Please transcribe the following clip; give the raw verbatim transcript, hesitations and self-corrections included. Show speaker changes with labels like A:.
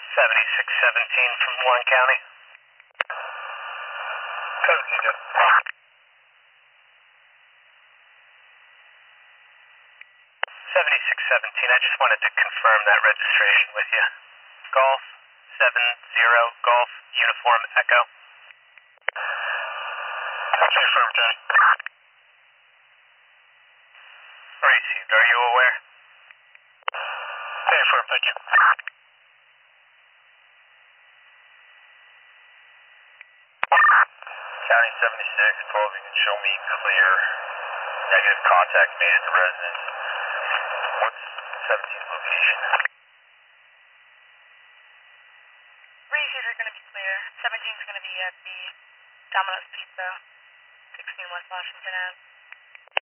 A: seventy-six seventeen from Warren County. seventeen, yes. seventy-six seventeen, I just wanted to confirm that registration with you. Golf, seven zero, Golf, Uniform, Echo. That's confirmed, Johnny. Received, are you aware? Confirmed, thank you. County seventy-six, twelve, you can show me clear. Negative contact made at the residence. What's seventeen's location?
B: Received are going to be clear. seventeen's going to be at the Domino's Pizza, sixteen West Washington Avenue.